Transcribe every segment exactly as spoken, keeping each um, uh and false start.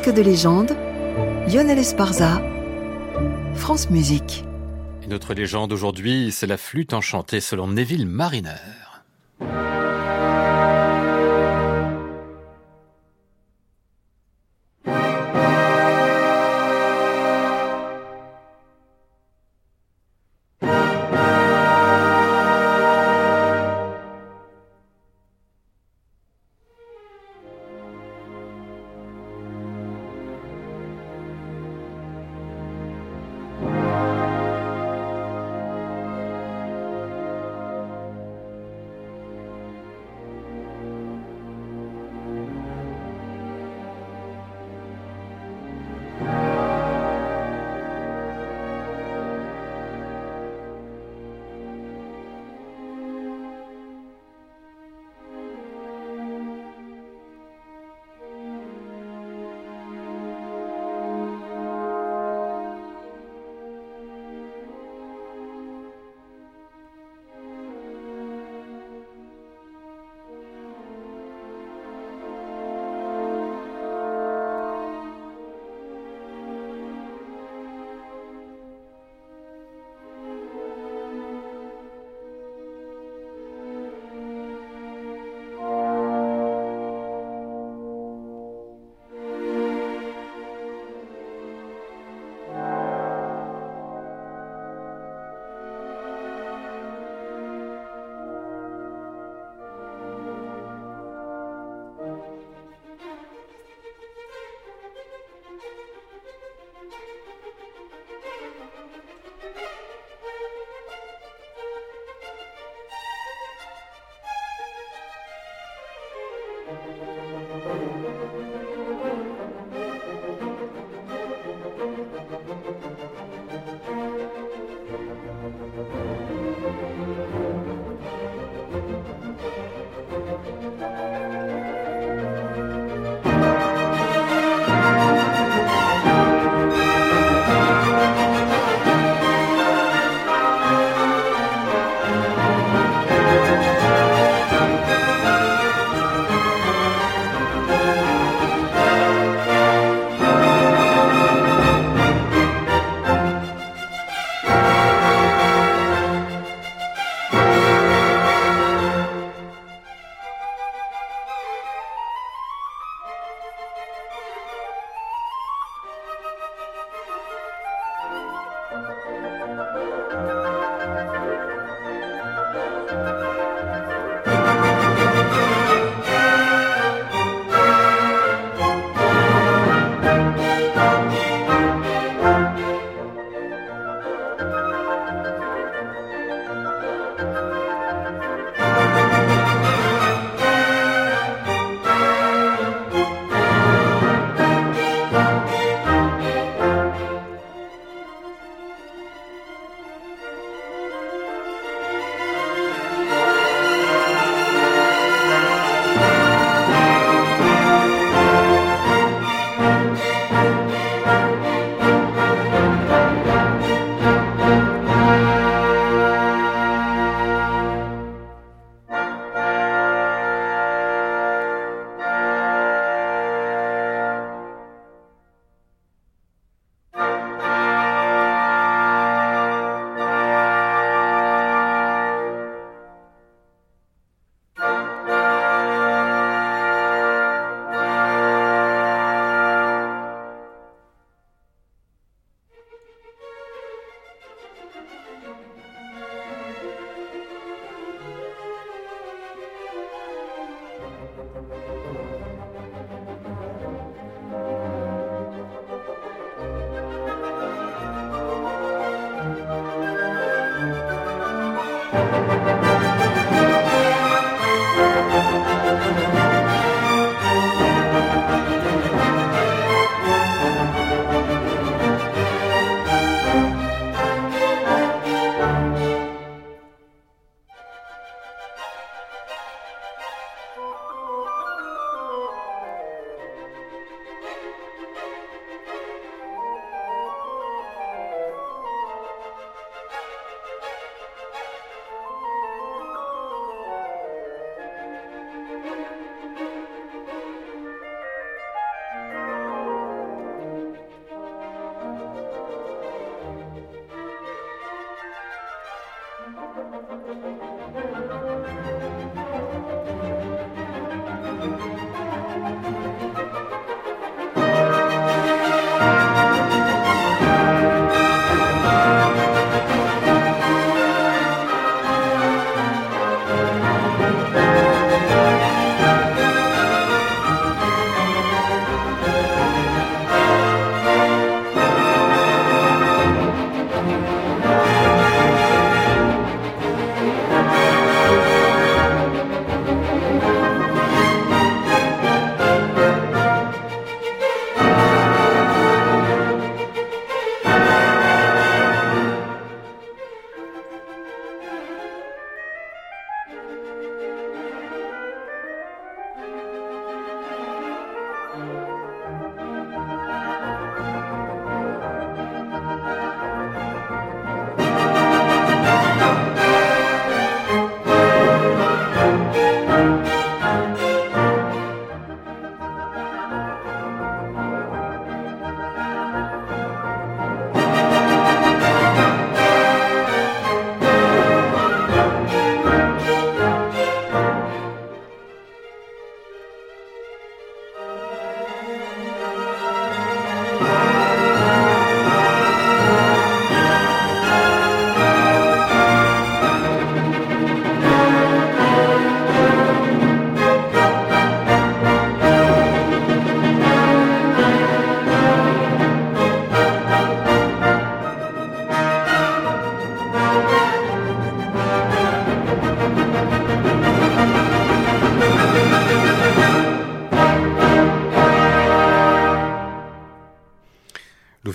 Disque de légende, Lionel Esparza, France Musique. Et notre légende aujourd'hui, c'est la flûte enchantée selon Neville Marriner.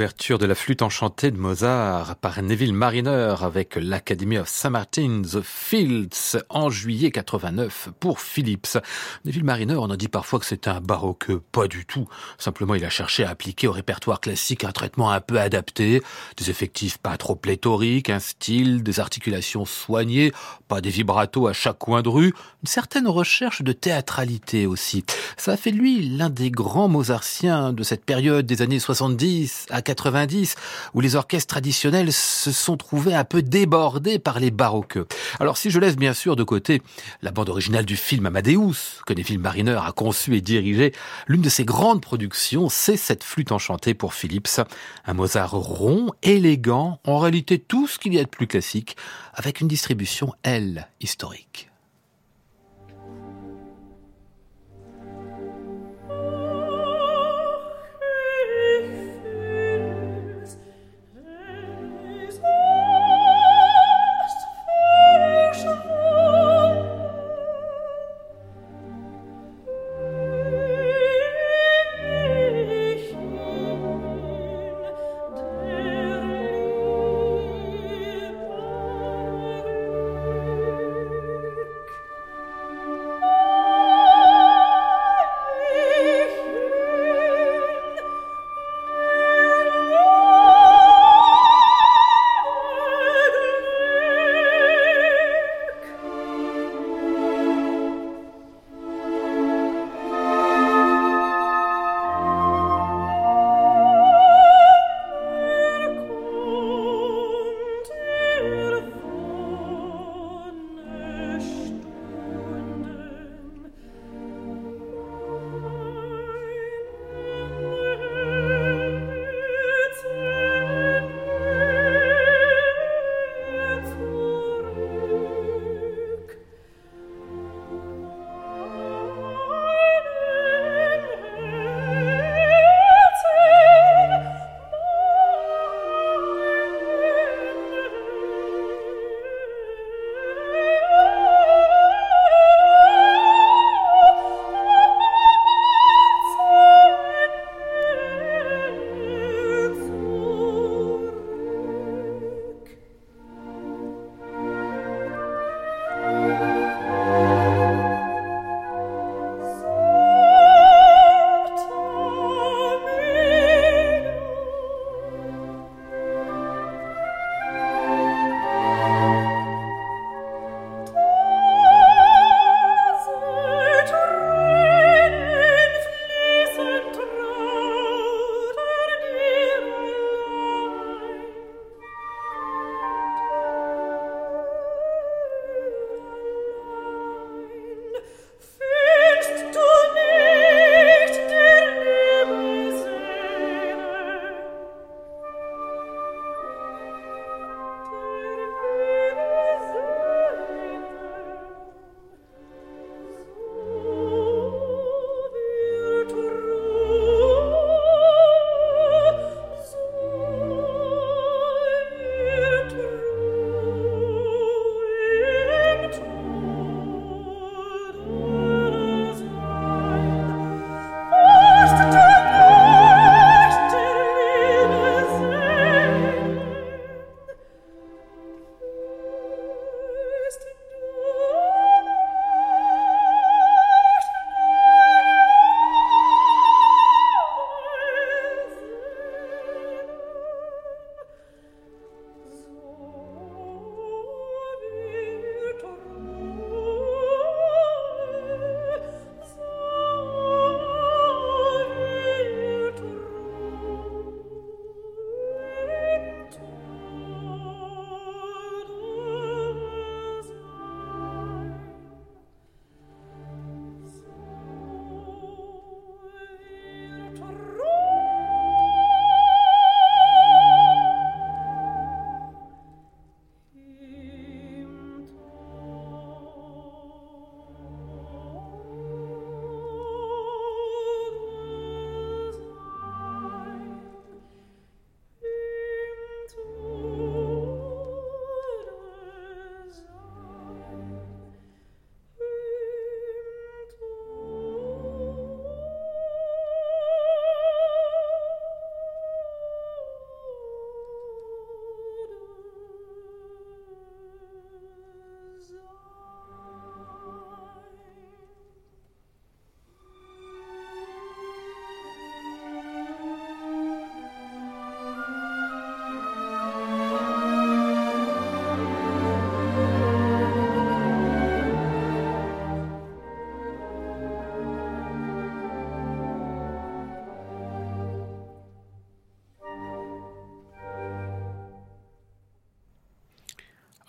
l'ouverture de la flûte enchantée de Mozart par Neville Marriner avec l'Academy of Saint Martin's Fields en juillet quatre-vingt-neuf pour Philips. Neville Marriner, on a dit parfois que c'était un baroque. Pas du tout. Simplement, il a cherché à appliquer au répertoire classique un traitement un peu adapté, des effectifs pas trop pléthoriques, un style, des articulations soignées, pas des vibratos à chaque coin de rue, une certaine recherche de théâtralité aussi. Ça a fait de lui l'un des grands mozartiens de cette période des années soixante-dix à quatre-vingt-dix, où les orchestres traditionnels se sont trouvés un peu débordés par les baroqueux. Alors si je laisse bien sûr de côté la bande originale du film Amadeus, que Neville Marriner a conçu et dirigé, l'une de ses grandes productions, c'est cette flûte enchantée pour Philips. Un Mozart rond, élégant, en réalité tout ce qu'il y a de plus classique, avec une distribution, elle, historique.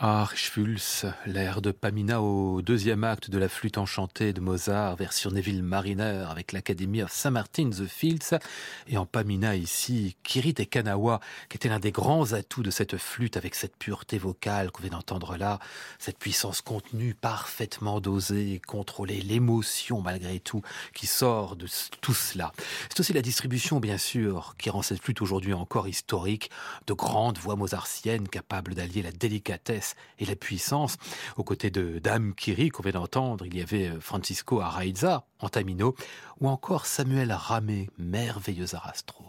Archvulse, l'air de Pamina au deuxième acte de la flûte enchantée de Mozart, version Neville Marriner avec l'Academy of Saint Martin the Fields. Et en Pamina ici, Kiri Te Kanawa, qui était l'un des grands atouts de cette flûte avec cette pureté vocale qu'on vient d'entendre là, cette puissance contenue, parfaitement dosée, contrôlée, l'émotion malgré tout qui sort de tout cela. C'est aussi la distribution bien sûr qui rend cette flûte aujourd'hui encore historique, de grandes voix mozartiennes capables d'allier la délicatesse et la puissance. Aux côtés de Dame Kiri, qu'on vient d'entendre, il y avait Francisco Araiza en tamino, ou encore Samuel Ramé, merveilleux arastro.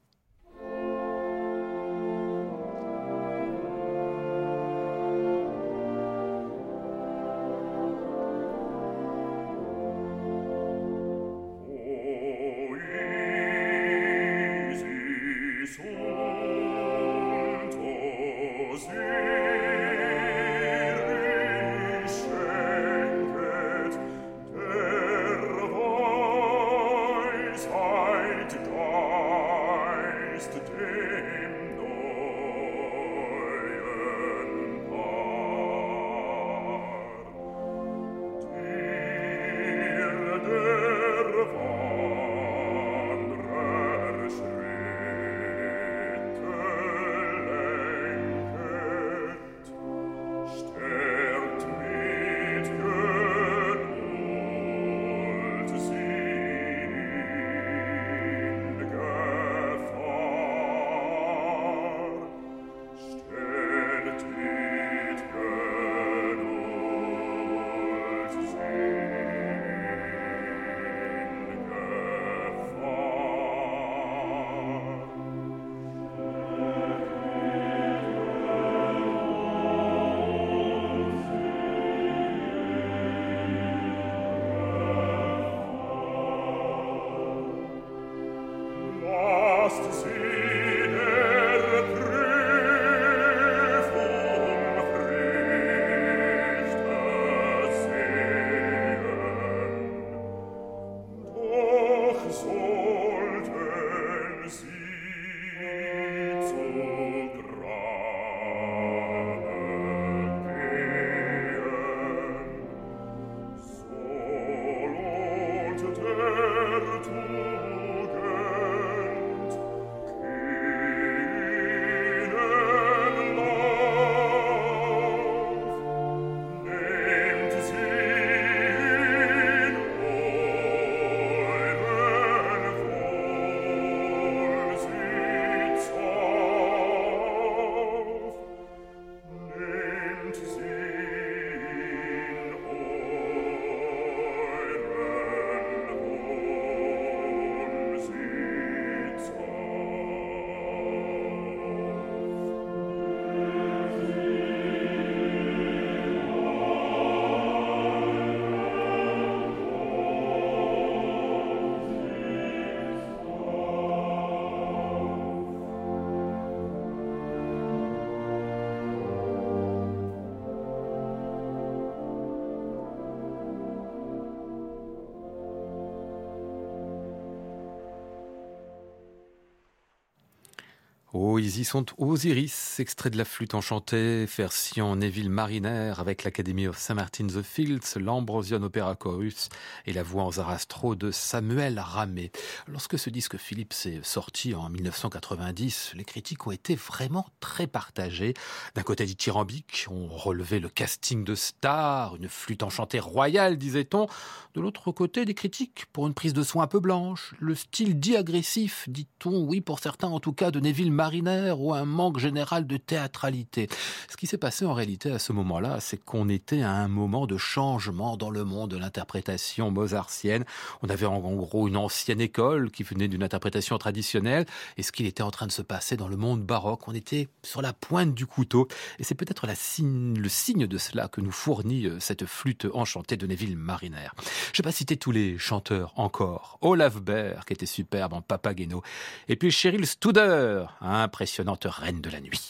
Oh, ils y sont Osiris, extrait de la flûte enchantée, version Neville Marriner avec l'Academy of Saint Martin the Fields, l'Ambrosian Opera Chorus et la voix en zarastro de Samuel Ramé. Lorsque ce disque Philips est sorti en mille neuf cent quatre-vingt-dix, les critiques ont été vraiment très partagées. D'un côté dithyrambique, on relevait le casting de stars, une flûte enchantée royale, disait-on. De l'autre côté, des critiques pour une prise de son un peu blanche, le style dit agressif, dit-on, oui pour certains en tout cas, de Neville Marriner, ou un manque général de théâtralité. Ce qui s'est passé en réalité à ce moment-là, c'est qu'on était à un moment de changement dans le monde de l'interprétation mozartienne. On avait en gros une ancienne école qui venait d'une interprétation traditionnelle, et ce qu'il était en train de se passer dans le monde baroque, on était sur la pointe du couteau. Et c'est peut-être la signe, le signe de cela que nous fournit cette flûte enchantée de Neville Marriner. Je ne vais pas citer tous les chanteurs encore. Olaf Berg, qui était superbe en Papageno. Et puis Cheryl Studer, impressionnante reine de la nuit.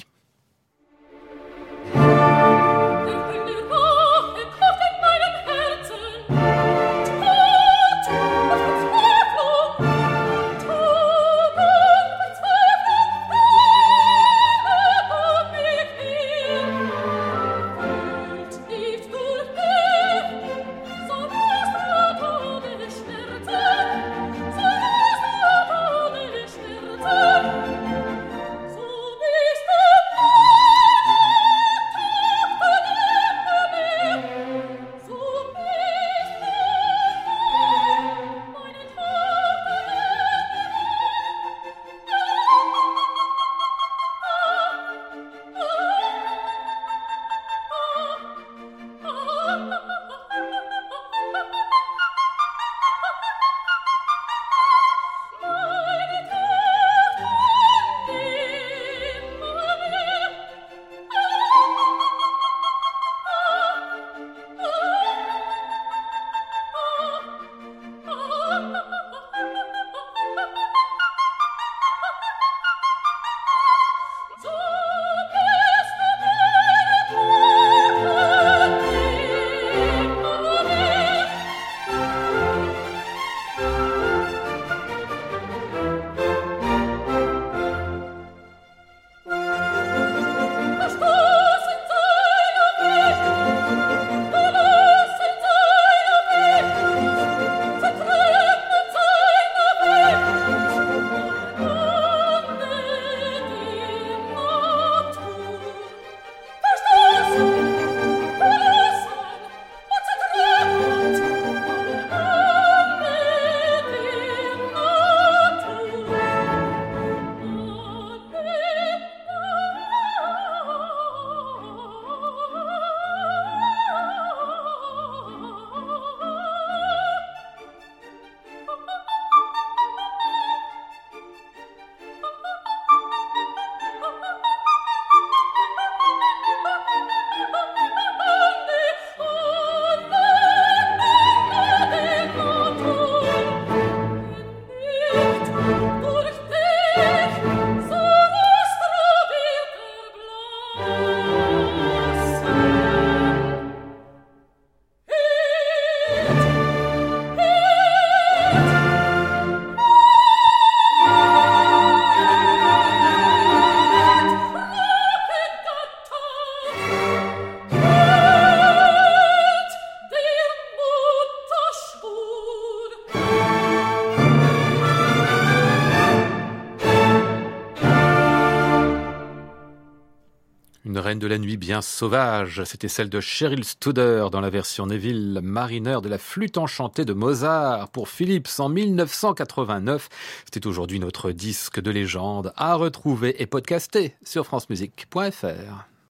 Une reine de la nuit bien sauvage, c'était celle de Cheryl Studer dans la version Neville Mariner de la flûte enchantée de Mozart pour Philips en mille neuf cent quatre-vingt-neuf. C'était aujourd'hui notre disque de légende à retrouver et podcaster sur francemusique point f r.